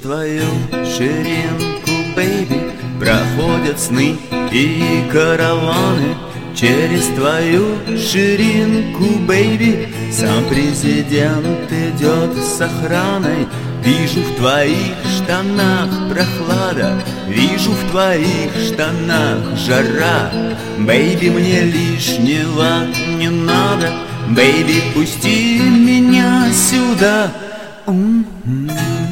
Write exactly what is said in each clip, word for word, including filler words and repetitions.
твою ширинку, бэйби, проходят сны и караваны. Через твою ширинку, бэйби, сам президент идет с охраной. Вижу в твоих штанах прохлада, вижу в твоих штанах жара. Бэйби, мне лишнего не надо, бэйби, пусти меня сюда. М-м-м.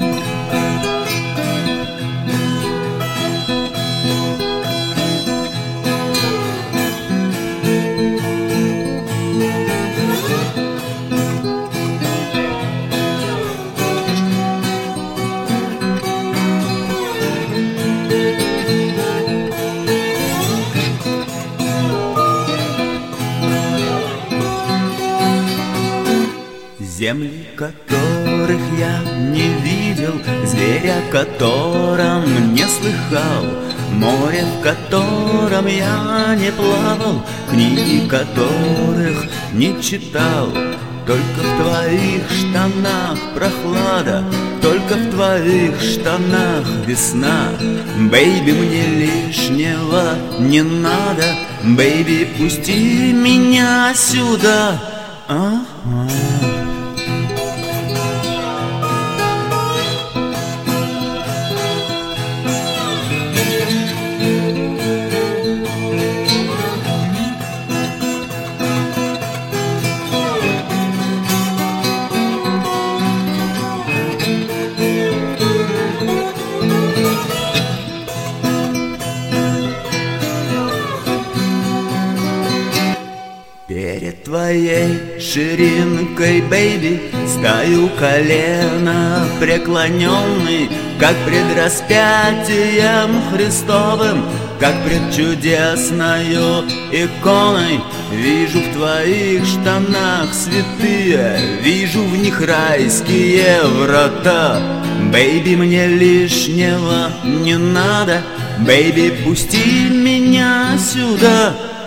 Земли, которых я не видел, зверя, котором не слыхал, море, в котором я не плавал, книги, которых не читал. Только в твоих штанах прохлада, только в твоих штанах весна. Бэйби, мне лишнего не надо, бэйби, пусти меня сюда. А-а. Перед твоей ширинкой, бэйби, стою колено преклоненный, как пред распятием Христовым, как пред чудесною иконой. Вижу в твоих штанах святые, вижу в них райские врата. Бэйби, мне лишнего не надо, бэйби, пусти меня сюда.